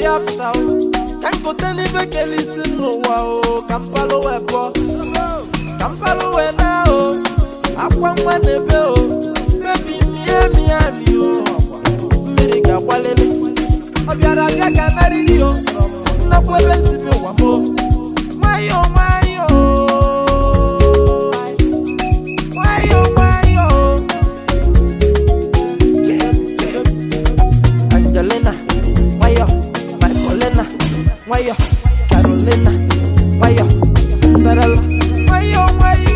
after can't go tell if I can listen no wow Kampalo webo Kampalo we now I want one nebel baby me oh Miriga walele Obiara gaga na rio na puebe sibe wamo Mayo Angelina Mayo Mayo Carolina Mayo Cinderella Mayo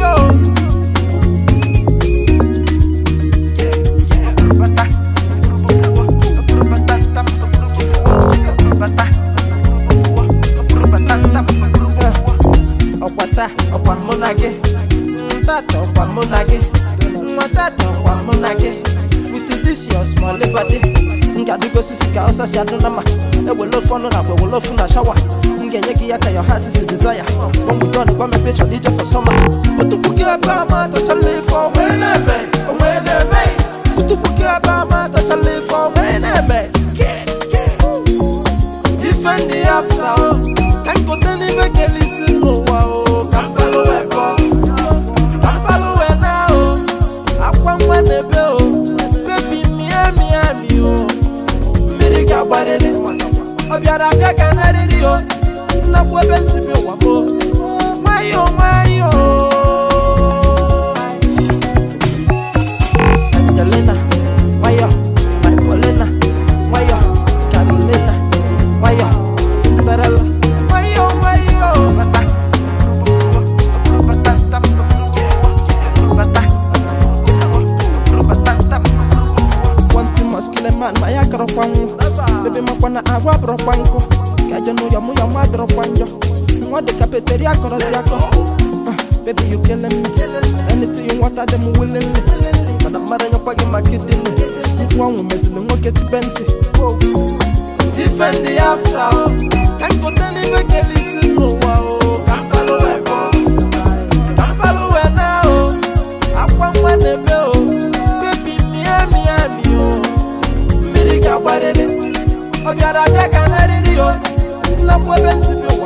Okwata okwa monage Tata okwa monage Matata okwa monage With this your small body Ngadugo sisika osasi adunama Ewelo fono na welo funa shower Ngenyeki yaka your heart is a desire When we done kwa me picture need for summer Utubuki abama to live for wenebe Utubuki abama to live for wenebe Defend the after Can't go tell me make a listen no wow Kampalo webo Kampalo we now Akwa mwanebe Baby me oh Miriga barele Obiara gaga na rio na puebe sibe wamo Mayo Angelina Mayo Paulina Mayo Carolina Mayo Cinderella Mayo Want to muscular man maya karopango Baby makwana agua bropango Kaja no yamu ya madro panjo Mwa de cafeteria korosiako Baby you killing me Anything you want I dem willingly Mana mara nyopage makidini Mkwangu mesili ngoketi benti Defend the after Can't go tell me make a listen no wow Kampalo webo Kampalo we now Akwa mwanebe Baby me oh Miriga barele Obiara gaga na rio na puebe sibe